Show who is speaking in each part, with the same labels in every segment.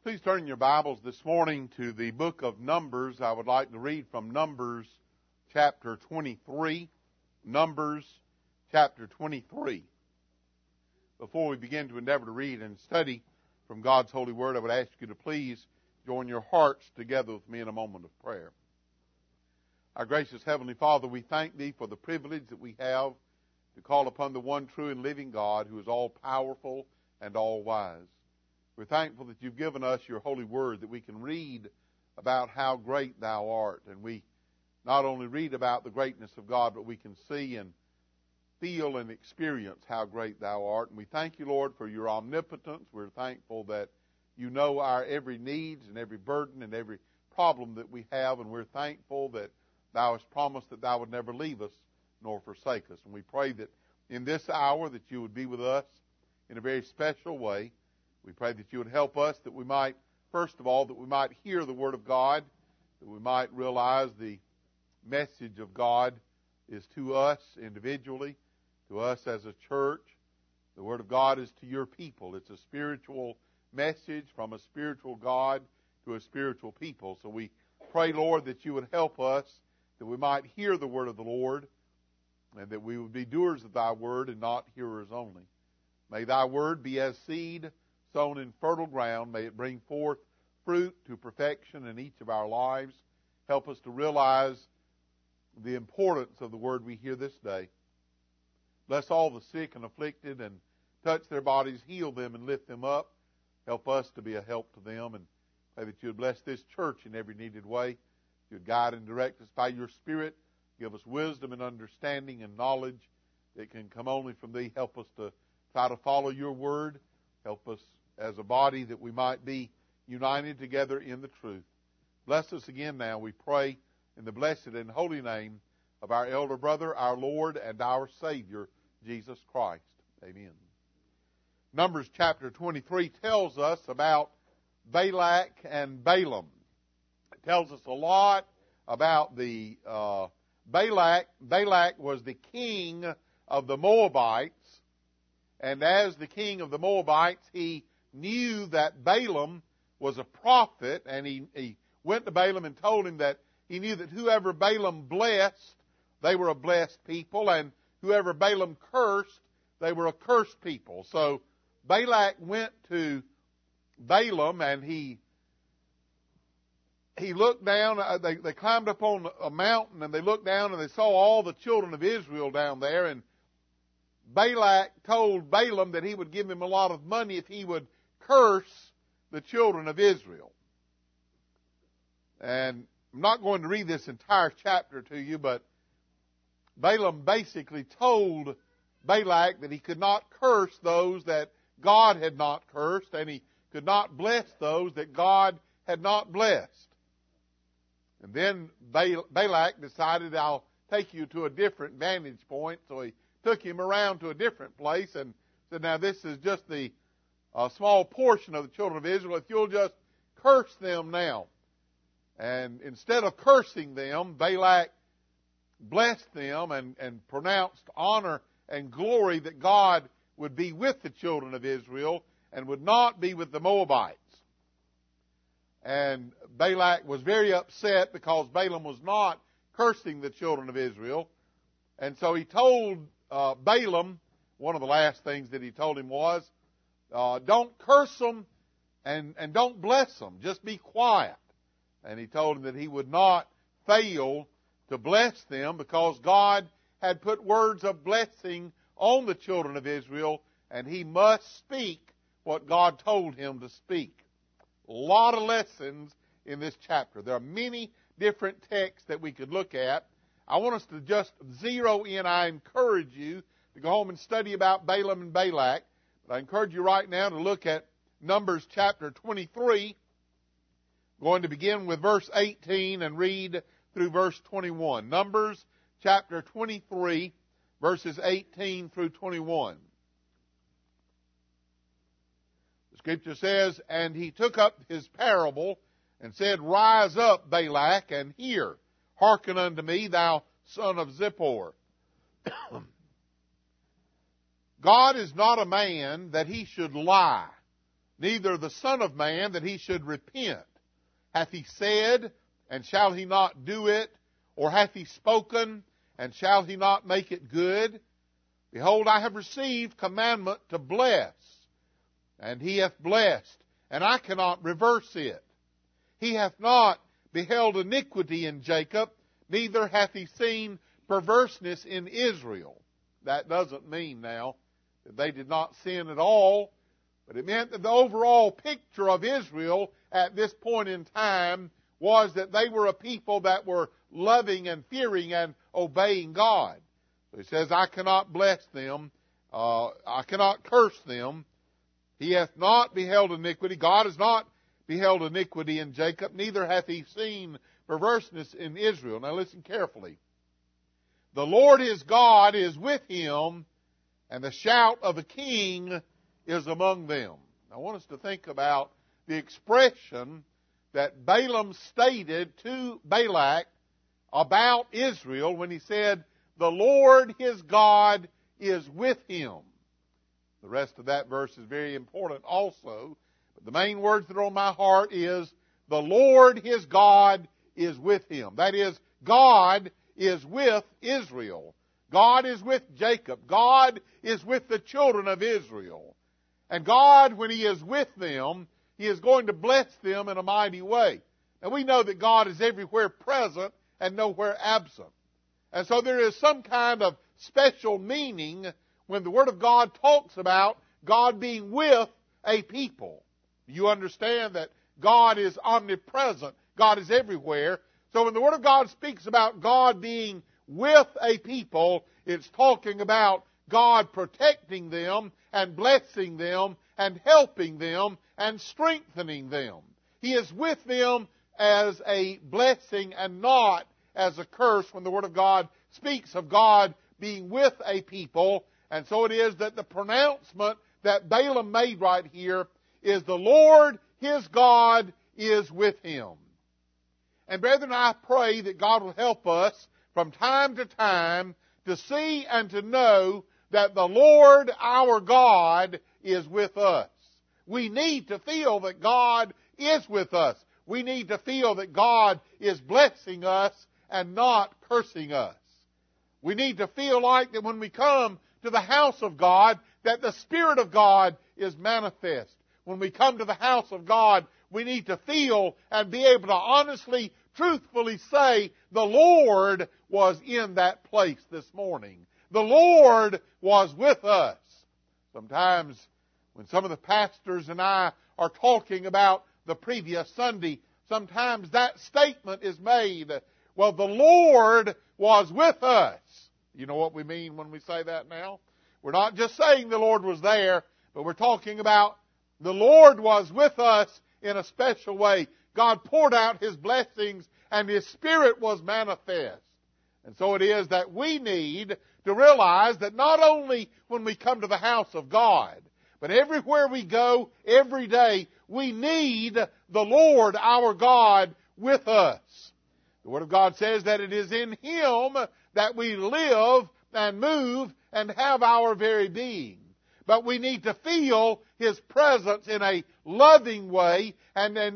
Speaker 1: Please turn your Bibles this morning to the book of Numbers. I would like to read from Numbers chapter 23. Numbers chapter 23. Before we begin to endeavor to read and study from God's holy word, I would ask you to please join your hearts together with me in a moment of prayer. Our gracious Heavenly Father, we thank Thee for the privilege that we have to call upon the one true and living God who is all powerful and all wise. We're thankful that You've given us Your holy word, that we can read about how great Thou art. And we not only read about the greatness of God, but we can see and feel and experience how great Thou art. And we thank You, Lord, for Your omnipotence. We're thankful that You know our every needs and every burden and every problem that we have. And we're thankful that Thou hast promised that Thou would never leave us nor forsake us. And we pray that in this hour that You would be with us in a very special way. We pray that You would help us, that we might, first of all, that we might hear the Word of God, that we might realize the message of God is to us individually, to us as a church. The Word of God is to Your people. It's a spiritual message from a spiritual God to a spiritual people. So we pray, Lord, that You would help us, that we might hear the Word of the Lord, and that we would be doers of Thy Word and not hearers only. May Thy Word be as seed sown in fertile ground. May it bring forth fruit to perfection in each of our lives. Help us to realize the importance of the word we hear this day. Bless all the sick and afflicted and touch their bodies, heal them and lift them up. Help us to be a help to them, and pray that You would bless this church in every needed way. You would guide and direct us by Your Spirit. Give us wisdom and understanding and knowledge that can come only from Thee. Help us to try to follow Your word. Help us as a body that we might be united together in the truth. Bless us again now, we pray, in the blessed and holy name of our elder brother, our Lord and our Savior, Jesus Christ. Amen. Numbers chapter 23 tells us about Balak and Balaam. It tells us a lot about the Balak. Balak was the king of the Moabites, and as the king of the Moabites, he knew that Balaam was a prophet, and he went to Balaam and told him that he knew that whoever Balaam blessed, they were a blessed people, and whoever Balaam cursed, they were a cursed people. So Balak went to Balaam, and he looked down. They climbed up on a mountain, and they looked down, and they saw all the children of Israel down there, and Balak told Balaam that he would give him a lot of money if he would curse the children of Israel. And I'm not going to read this entire chapter to you, but Balaam basically told Balak that he could not curse those that God had not cursed, and he could not bless those that God had not blessed. And then Balak decided, I'll take you to a different vantage point. So he took him around to a different place and said, now this is just the small portion of the children of Israel. If you'll just curse them now. And instead of cursing them, Balak blessed them and pronounced honor and glory that God would be with the children of Israel and would not be with the Moabites. And Balak was very upset because Balaam was not cursing the children of Israel. And so he told Balaam, one of the last things that he told him was, don't curse them and don't bless them. Just be quiet. And he told him that he would not fail to bless them because God had put words of blessing on the children of Israel, and he must speak what God told him to speak. A lot of lessons in this chapter. There are many different texts that we could look at. I want us to just zero in. I encourage you to go home and study about Balaam and Balak. But I encourage you right now to look at Numbers chapter 23. I'm going to begin with verse 18 and read through verse 21. Numbers chapter 23, verses 18 through 21. The Scripture says, and he took up his parable and said, rise up, Balak, and hear. Hearken unto me, thou son of Zippor. God is not a man that he should lie, neither the Son of Man that he should repent. Hath he said, and shall he not do it? Or hath he spoken, and shall he not make it good? Behold, I have received commandment to bless, and he hath blessed, and I cannot reverse it. He hath not beheld iniquity in Jacob, neither hath he seen perverseness in Israel. That doesn't mean now that they did not sin at all, but it meant that the overall picture of Israel at this point in time was that they were a people that were loving and fearing and obeying God. So he says, I cannot bless them, I cannot curse them. He hath not beheld iniquity. God has not beheld iniquity in Jacob, neither hath he seen perverseness in Israel. Now listen carefully. The Lord his God is with him, and the shout of the king is among them. I want us to think about the expression that Balaam stated to Balak about Israel when he said, the Lord his God is with him. The rest of that verse is very important also. But the main words that are on my heart is, the Lord his God is with him. That is, God is with Israel. God is with Jacob. God is with the children of Israel. And God, when he is with them, he is going to bless them in a mighty way. Now we know that God is everywhere present and nowhere absent. And so there is some kind of special meaning when the Word of God talks about God being with a people. You understand that God is omnipresent. God is everywhere. So when the Word of God speaks about God being with a people, it's talking about God protecting them and blessing them and helping them and strengthening them. He is with them as a blessing and not as a curse when the Word of God speaks of God being with a people. And so it is that the pronouncement that Balaam made right here is the Lord his God is with him. And brethren, I pray that God will help us from time to time to see and to know that the Lord our God is with us. We need to feel that God is with us. We need to feel that God is blessing us and not cursing us. We need to feel like that when we come to the house of God, that the Spirit of God is manifest. When we come to the house of God, we need to feel and be able to honestly, truthfully say, the Lord was in that place this morning. The Lord was with us. Sometimes when some of the pastors and I are talking about the previous Sunday, sometimes that statement is made, well, the Lord was with us. You know what we mean when we say that now? We're not just saying the Lord was there, but we're talking about the Lord was with us in a special way. God poured out His blessings and His Spirit was manifest. And so it is that we need to realize that not only when we come to the house of God, but everywhere we go, every day, we need the Lord our God with us. The Word of God says that it is in Him that we live and move and have our very being. But we need to feel His presence in a loving way and in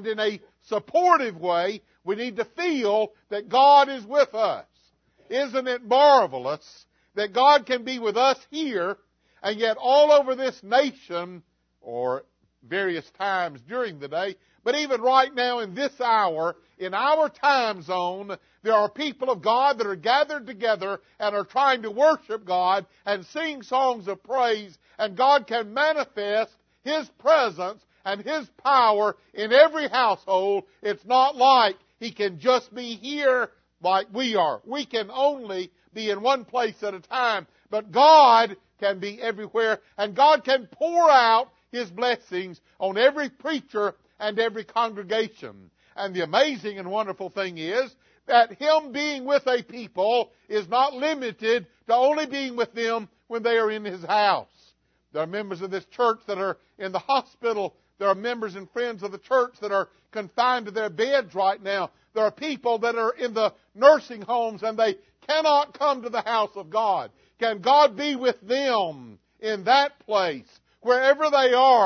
Speaker 1: a supportive way. We need to feel that God is with us. Isn't it marvelous that God can be with us here and yet all over this nation, or various times during the day, but even right now in this hour, in our time zone, there are people of God that are gathered together and are trying to worship God and sing songs of praise, and God can manifest His presence and His power in every household. It's not like He can just be here like we are. We can only be in one place at a time, but God can be everywhere, and God can pour out His blessings on every preacher and every congregation. And the amazing and wonderful thing is that Him being with a people is not limited to only being with them when they are in His house. There are members of this church that are in the hospital. There are members and friends of the church that are confined to their beds right now. There are people that are in the nursing homes and they cannot come to the house of God. Can God be with them in that place? Wherever they are,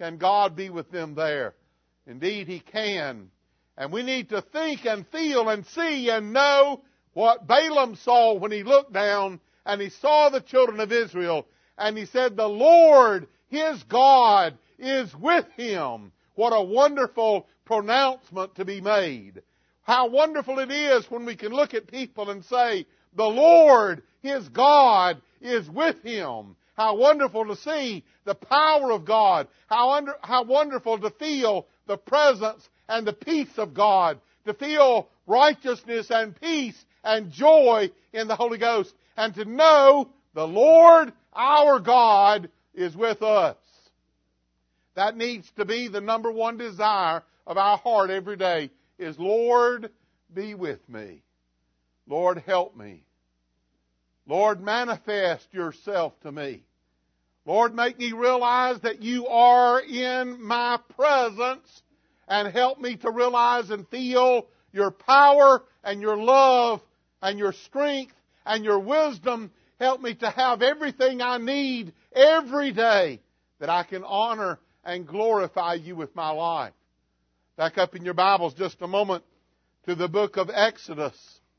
Speaker 1: Can God be with them there? Indeed, He can. And we need to think and feel and see and know what Balaam saw when he looked down and he saw the children of Israel, and he said, the Lord, his God, is with him. What a wonderful pronouncement to be made. How wonderful it is when we can look at people and say, the Lord, his God, is with him. How wonderful to see the power of God. How wonderful to feel the presence and the peace of God. To feel righteousness and peace and joy in the Holy Ghost. And to know the Lord, our God, is with us. That needs to be the number one desire of our heart every day, is, Lord, be with me. Lord, help me. Lord, manifest yourself to me. Lord, make me realize that you are in my presence, and help me to realize and feel your power and your love and your strength and your wisdom. Help me to have everything I need every day that I can honor and glorify you with my life. Back up in your Bibles just a moment to the book of Exodus.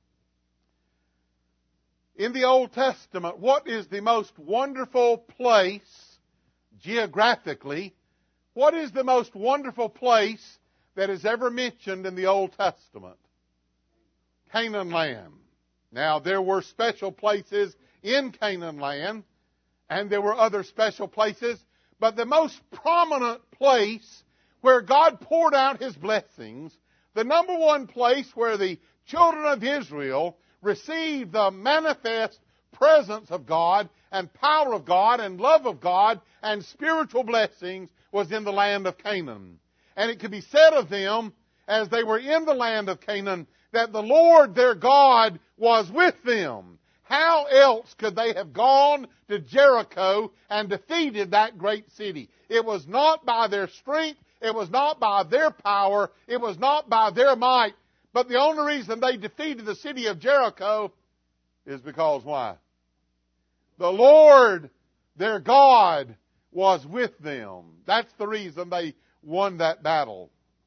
Speaker 1: In the Old Testament, what is the most wonderful place geographically? What is the most wonderful place that is ever mentioned in the Old Testament? Canaan land. Now, there were special places in Canaan land, and there were other special places, but the most prominent place where God poured out His blessings, the number one place where the children of Israel received the manifest presence of God and power of God and love of God and spiritual blessings, was in the land of Canaan. And it could be said of them, as they were in the land of Canaan, that the Lord their God was with them. How else could they have gone to Jericho and defeated that great city? It was not by their strength. It was not by their power. It was not by their might. But the only reason they defeated the city of Jericho is because why? The Lord their God was with them. That's the reason they won that battle.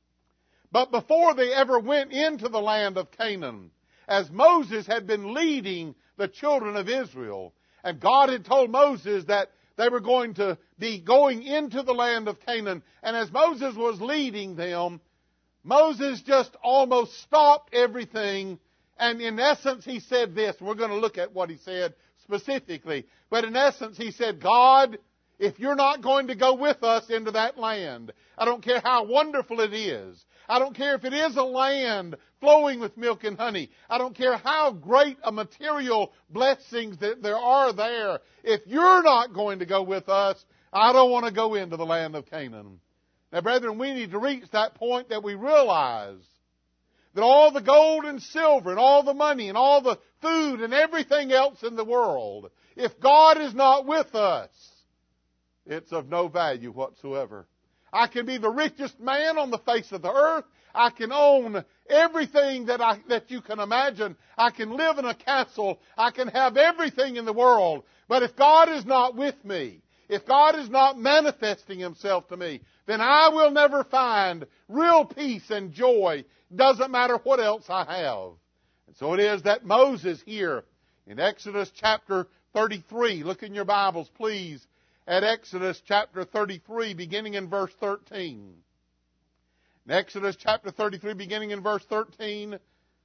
Speaker 1: But before they ever went into the land of Canaan, as Moses had been leading the children of Israel, and God had told Moses that they were going to be going into the land of Canaan, and as Moses was leading them, Moses just almost stopped everything, and in essence he said this. We're going to look at what he said specifically. But in essence he said, God, if you're not going to go with us into that land, I don't care how wonderful it is. I don't care if it is a land flowing with milk and honey. I don't care how great a material blessings that there are there. If you're not going to go with us, I don't want to go into the land of Canaan. Now, brethren, we need to reach that point that we realize that all the gold and silver and all the money and all the food and everything else in the world, if God is not with us, it's of no value whatsoever. I can be the richest man on the face of the earth. I can own everything that you can imagine. I can live in a castle. I can have everything in the world. But if God is not with me, if God is not manifesting Himself to me, then I will never find real peace and joy. Doesn't matter what else I have. And so it is that Moses here in Exodus chapter 33, look in your Bibles, please, at Exodus chapter 33, beginning in verse 13. In Exodus chapter 33, beginning in verse 13,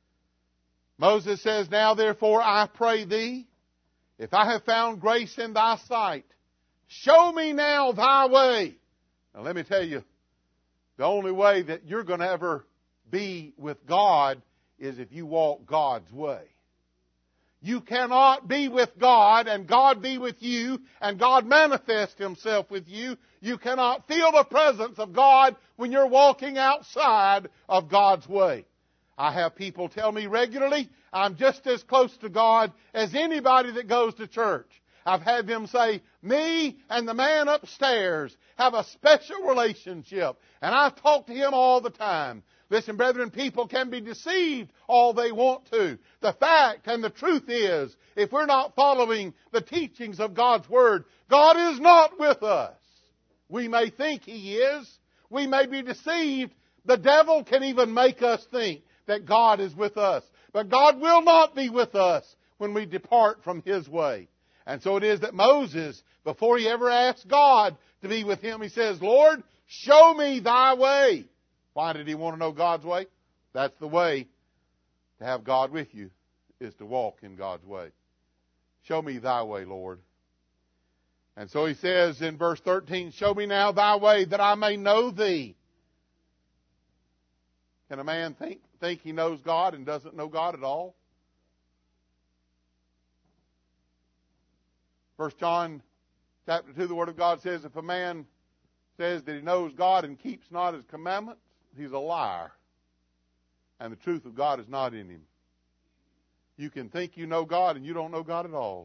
Speaker 1: Moses says, Now therefore I pray thee, if I have found grace in thy sight, show me now thy way. Now let me tell you, the only way that you're going to ever be with God is if you walk God's way. You cannot be with God and God be with you and God manifest Himself with you. You cannot feel the presence of God when you're walking outside of God's way. I have people tell me regularly, I'm just as close to God as anybody that goes to church. I've had them say, me and the man upstairs have a special relationship, and I talk to him all the time. Listen, brethren, people can be deceived all they want to. The fact and the truth is, if we're not following the teachings of God's Word, God is not with us. We may think He is. We may be deceived. The devil can even make us think that God is with us. But God will not be with us when we depart from His way. And so it is that Moses, before he ever asked God to be with him, he says, Lord, show me Thy way. Why did he want to know God's way? That's the way to have God with you, is to walk in God's way. Show me Thy way, Lord. And so he says in verse 13, show me now Thy way that I may know Thee. Can a man think he knows God and doesn't know God at all? 1 John chapter 2, the Word of God says, if a man says that he knows God and keeps not His commandments, he's a liar. And the truth of God is not in him. You can think you know God and you don't know God at all.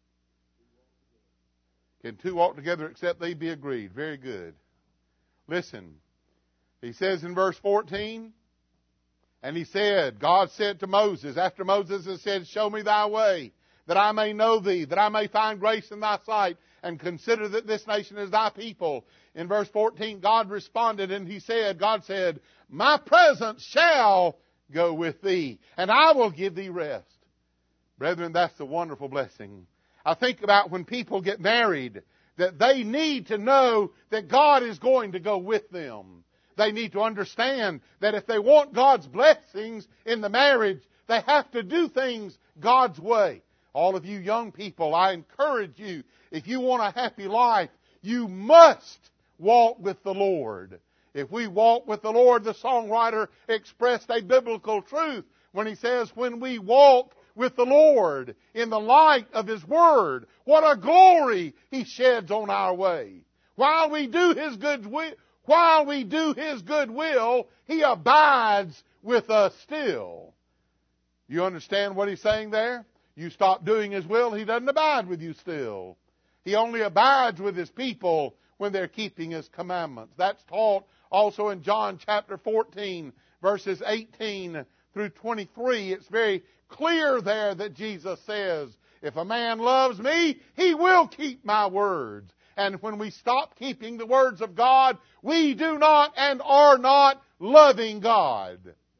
Speaker 1: Can two walk together except they be agreed? Very good. Listen. He says in verse 14, and he said, God said to Moses, after Moses has said, show me Thy way, that I may know Thee, that I may find grace in Thy sight, and consider that this nation is Thy people. In verse 14, God responded and God said, my presence shall go with thee, and I will give thee rest. Brethren, that's the wonderful blessing. I think about when people get married, that they need to know that God is going to go with them. They need to understand that if they want God's blessings in the marriage, they have to do things God's way. All of you young people, I encourage you, if you want a happy life, you must walk with the Lord. If we walk with the Lord, the songwriter expressed a biblical truth when he says, when we walk with the Lord in the light of His Word, what a glory He sheds on our way. While we do His good will, He abides with us still. You understand what he's saying there? You stop doing His will, He doesn't abide with you still. He only abides with His people when they're keeping His commandments. That's taught also in John chapter 14, verses 18 through 23. It's very clear there that Jesus says, if a man loves me, he will keep my words. And when we stop keeping the words of God, we do not and are not loving God.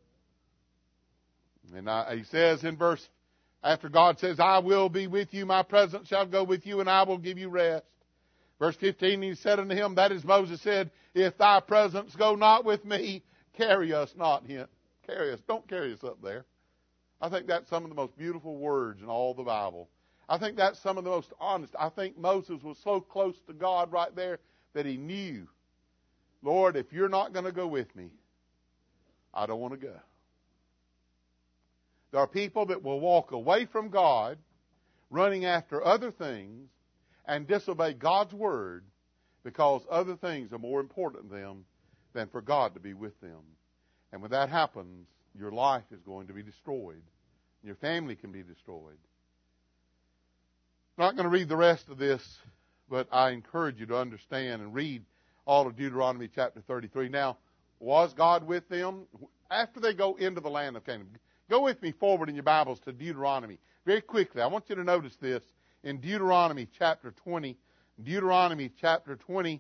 Speaker 1: And he says in verse, after God says, I will be with you, my presence shall go with you, and I will give you rest. Verse 15, he said unto him, that is Moses said, if thy presence go not with me, carry us not hence. Don't carry us up there. I think that's some of the most beautiful words in all the Bible. I think that's some of the most honest. I think Moses was so close to God right there that he knew, Lord, if you're not going to go with me, I don't want to go. There are people that will walk away from God, running after other things, and disobey God's Word because other things are more important to them than for God to be with them. And when that happens, your life is going to be destroyed. Your family can be destroyed. I'm not going to read the rest of this, but I encourage you to understand and read all of Deuteronomy chapter 33. Now, was God with them? After they go into the land of Canaan, go with me forward in your Bibles to Deuteronomy. Very quickly, I want you to notice this in Deuteronomy chapter 20. Deuteronomy chapter 20,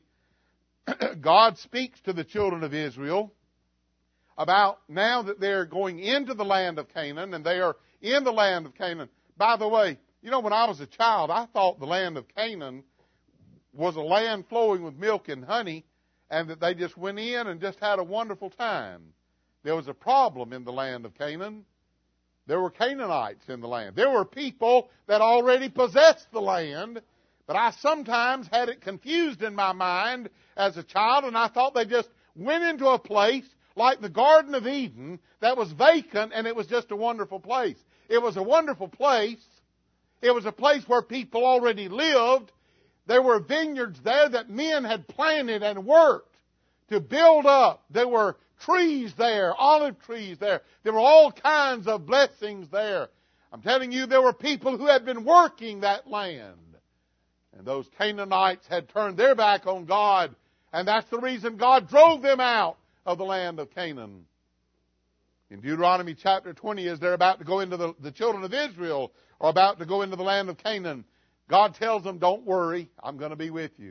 Speaker 1: God speaks to the children of Israel about now that they're going into the land of Canaan, and they are in the land of Canaan. By the way, you know, when I was a child, I thought the land of Canaan was a land flowing with milk and honey, and that they just went in and just had a wonderful time. There was a problem in the land of Canaan. There were Canaanites in the land. There were people that already possessed the land, but I sometimes had it confused in my mind as a child, and I thought they just went into a place like the Garden of Eden that was vacant, and it was just a wonderful place. It was a wonderful place. It was a place where people already lived. There were vineyards there that men had planted and worked to build up. There were trees there, olive trees there. There were all kinds of blessings there. I'm telling you, there were people who had been working that land. And those Canaanites had turned their back on God. And that's the reason God drove them out of the land of Canaan. In Deuteronomy chapter 20, as they're about to go into the children of Israel are about to go into the land of Canaan, God tells them, don't worry, I'm going to be with you.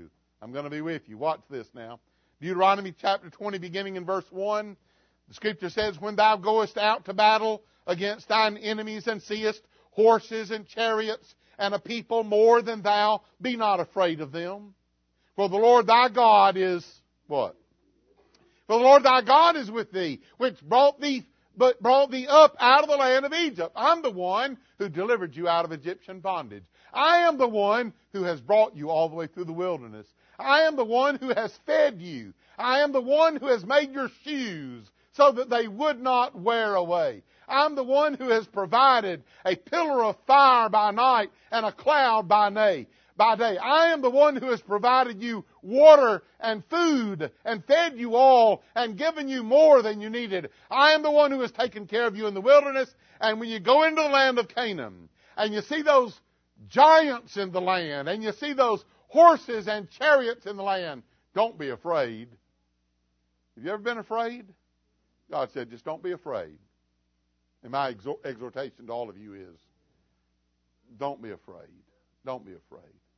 Speaker 1: I'm going to be with you. Watch this now. Deuteronomy chapter 20, beginning in verse 1. The Scripture says, when thou goest out to battle against thine enemies and seest horses and chariots and a people more than thou, be not afraid of them. For the Lord thy God is what? For the Lord thy God is with thee, which brought thee up out of the land of Egypt. I'm the one who delivered you out of Egyptian bondage. I am the one who has brought you all the way through the wilderness. I am the one who has fed you. I am the one who has made your shoes so that they would not wear away. I'm the one who has provided a pillar of fire by night and a cloud by day. I am the one who has provided you water and food and fed you all and given you more than you needed. I am the one who has taken care of you in the wilderness. And when you go into the land of Canaan and you see those giants in the land and you see those horses and chariots in the land, don't be afraid. Have you ever been afraid? God said, just don't be afraid. And my exhortation to all of you is, don't be afraid. Don't be afraid.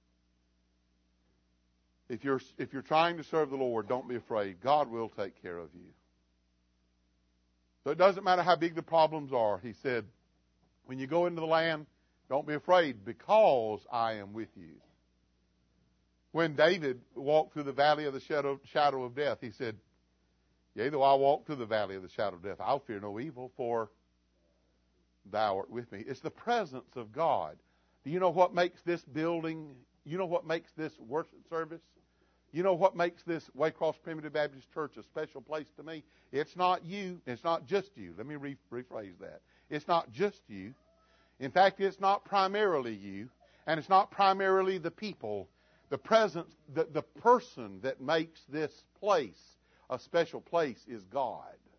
Speaker 1: If you're trying to serve the Lord, don't be afraid. God will take care of you. So it doesn't matter how big the problems are. He said, when you go into the land, don't be afraid because I am with you. When David walked through the valley of the shadow of death, he said, yea, though I walk through the valley of the shadow of death, I'll fear no evil, for thou art with me. It's the presence of God. Do you know what makes this building, you know what makes this worship service? You know what makes this Waycross Primitive Baptist Church a special place to me? It's not you. It's not just you. Let me rephrase that. It's not just you. In fact, it's not primarily you, and it's not primarily the people. The presence, the person that makes this place a special place is God.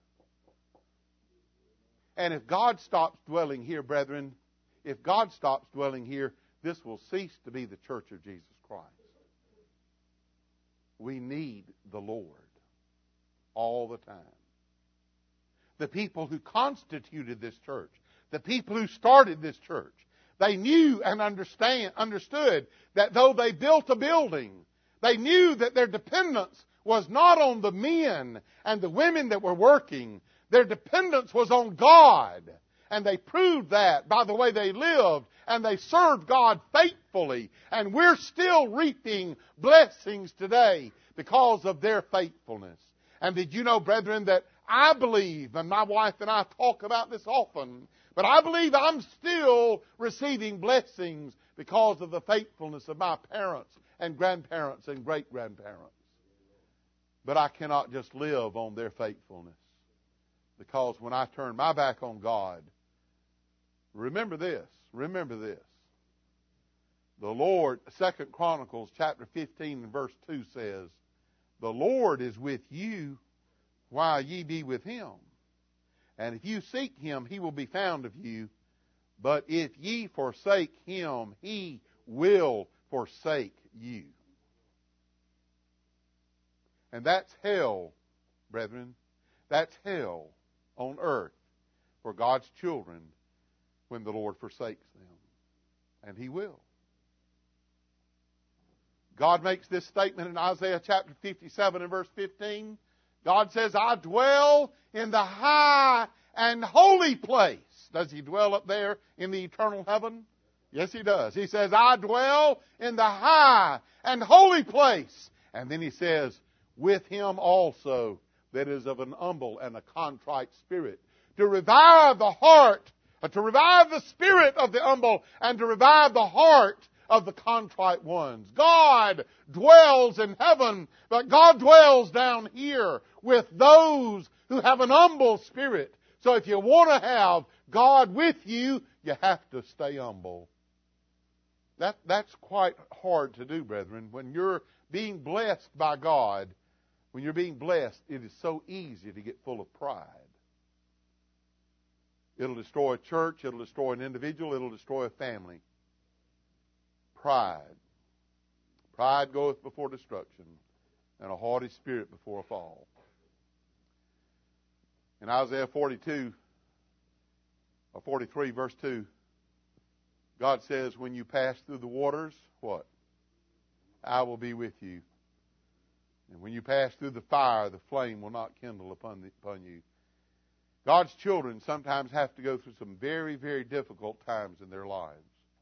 Speaker 1: And if God stops dwelling here, brethren, if God stops dwelling here, this will cease to be the church of Jesus Christ. We need the Lord all the time. The people who constituted this church, the people who started this church, they knew and understood that though they built a building, they knew that their dependence was not on the men and the women that were working. Their dependence was on God. And they proved that by the way they lived, and they served God faithfully. And we're still reaping blessings today because of their faithfulness. And did you know, brethren, that I believe, and my wife and I talk about this often, but I believe I'm still receiving blessings because of the faithfulness of my parents and grandparents and great-grandparents. But I cannot just live on their faithfulness. Because when I turn my back on God, remember this. The Lord, 2 Chronicles chapter 15 and verse 2 says, the Lord is with you while ye be with him. And if you seek him, he will be found of you. But if ye forsake him, he will forsake you. And that's hell, brethren. That's hell on earth for God's children when the Lord forsakes them. And he will. God makes this statement in Isaiah chapter 57 and verse 15. God says, I dwell in the high and holy place. Does he dwell up there in the eternal heaven? Yes, he does. He says, I dwell in the high and holy place. And then he says, with him also that is of an humble and a contrite spirit, to revive the heart, to revive the spirit of the humble, and to revive the heart of the contrite ones. God dwells in heaven, but God dwells down here with those who have an humble spirit. So if you want to have God with you, you have to stay humble. That's quite hard to do, brethren. When you're being blessed by God, when you're being blessed, it is so easy to get full of pride. It'll destroy a church, it'll destroy an individual, it'll destroy a family. Pride. Pride goeth before destruction, and a haughty spirit before a fall. In Isaiah 43, verse 2, God says, when you pass through the waters, what? I will be with you. And when you pass through the fire, the flame will not kindle upon you. God's children sometimes have to go through some very, very difficult times in their lives.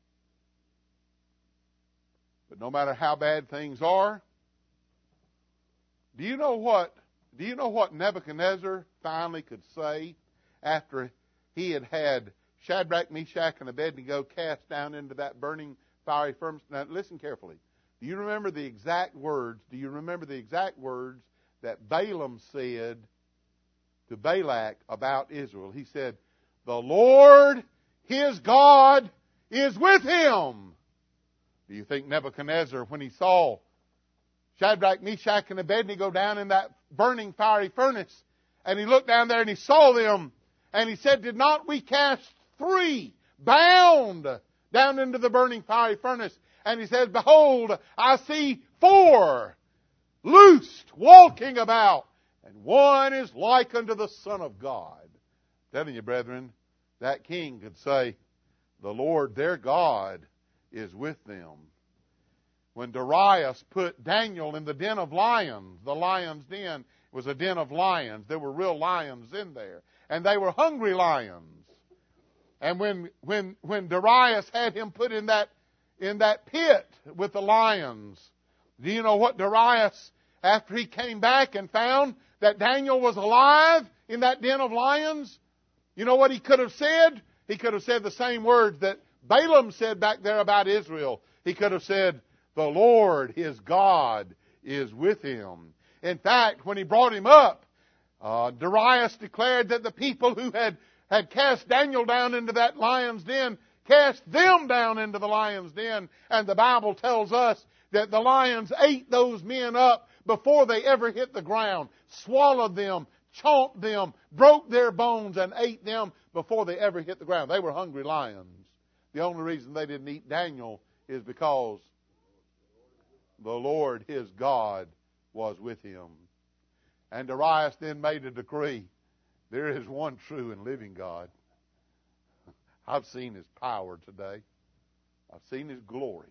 Speaker 1: But no matter how bad things are, do you know what Nebuchadnezzar finally could say after he had had Shadrach, Meshach, and Abednego cast down into that burning fiery furnace? Now listen carefully. Do you remember the exact words? That Balaam said to Balak about Israel? He said, "The Lord, his God, is with him." Do you think Nebuchadnezzar, when he saw Shadrach, Meshach, and Abednego down in that burning fiery furnace, and he looked down there and he saw them, and he said, "Did not we cast 3 bound down into the burning fiery furnace?" And he says, "Behold, I see 4 loosed, walking about, and one is like unto the Son of God." I'm telling you, brethren, that king could say, "The Lord their God is with them." When Darius put Daniel in the den of lions, the lion's den was a den of lions. There were real lions in there, and they were hungry lions. And when Darius had him put in that pit with the lions, do you know what Darius, after he came back and found that Daniel was alive in that den of lions, you know what he could have said? He could have said the same words that Balaam said back there about Israel. He could have said, "The Lord, his God, is with him." In fact, when he brought him up, Darius declared that the people who had cast Daniel down into that lion's den cast them down into the lion's den. And the Bible tells us that the lions ate those men up before they ever hit the ground, swallowed them, chomped them, broke their bones, and ate them before they ever hit the ground. They were hungry lions. The only reason they didn't eat Daniel is because the Lord, his God, was with him. And Darius then made a decree. There is one true and living God. I've seen his power today. I've seen his glory.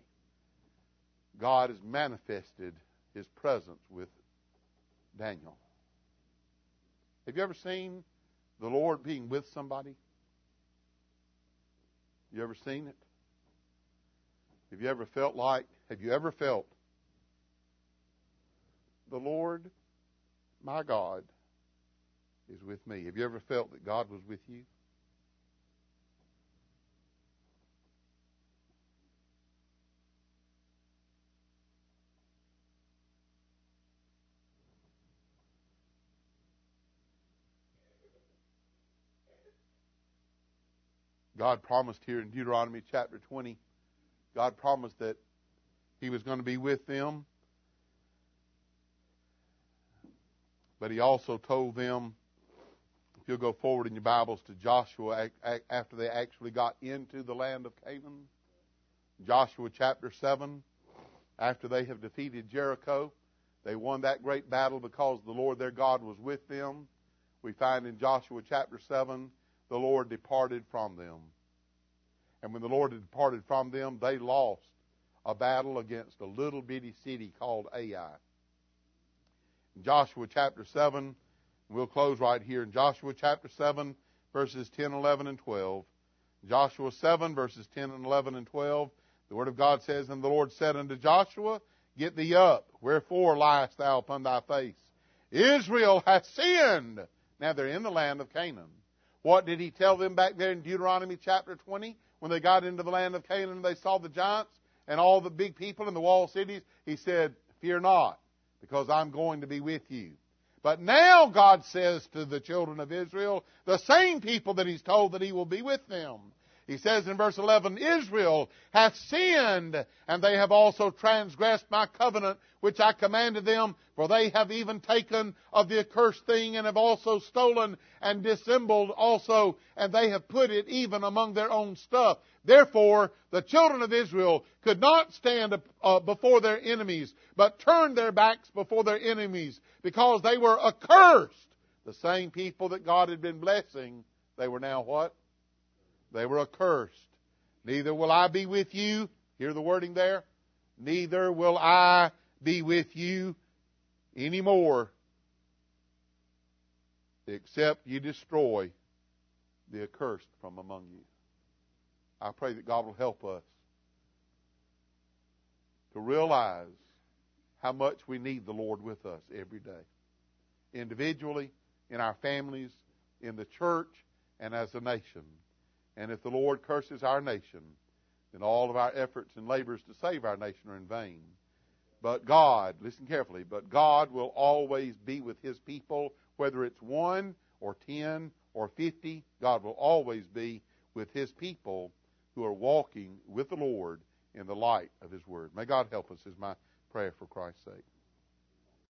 Speaker 1: God has manifested his presence with Daniel. Have you ever seen the Lord being with somebody? You ever seen it? Have you ever felt the Lord, my God, is with me? Have you ever felt that God was with you? God promised here in Deuteronomy chapter 20, God promised that he was going to be with them. But he also told them, if you'll go forward in your Bibles to Joshua after they actually got into the land of Canaan. Joshua chapter 7, after they have defeated Jericho, they won that great battle because the Lord their God was with them. We find in Joshua chapter 7, the Lord departed from them. And when the Lord had departed from them, they lost a battle against a little bitty city called Ai. In Joshua chapter 7, we'll close right here. In Joshua chapter 7, verses 10, 11, and 12. Joshua 7, verses 10 and 11 and 12. The Word of God says, "And the Lord said unto Joshua, Get thee up, wherefore liest thou upon thy face? Israel hath sinned." Now they're in the land of Canaan. What did he tell them back there in Deuteronomy chapter 20? When they got into the land of Canaan and they saw the giants and all the big people in the walled cities, he said, "Fear not, because I'm going to be with you." But now God says to the children of Israel, the same people that he's told that he will be with them. He says in verse 11, "Israel hath sinned, and they have also transgressed my covenant, which I commanded them, for they have even taken of the accursed thing, and have also stolen and dissembled also, and they have put it even among their own stuff. Therefore, the children of Israel could not stand before their enemies, but turned their backs before their enemies, because they were accursed." The same people that God had been blessing, they were now what? They were accursed. "Neither will I be with you." Hear the wording there? "Neither will I be with you anymore, except you destroy the accursed from among you. I pray that God will help us to realize how much we need the Lord with us every day. Individually, in our families, in the church, and as a nation. And if the Lord curses our nation, then all of our efforts and labors to save our nation are in vain. But God, listen carefully, but God will always be with His people, whether it's 1 or 10 or 50, God will always be with His people who are walking with the Lord in the light of His Word. May God help us, is my prayer for Christ's sake.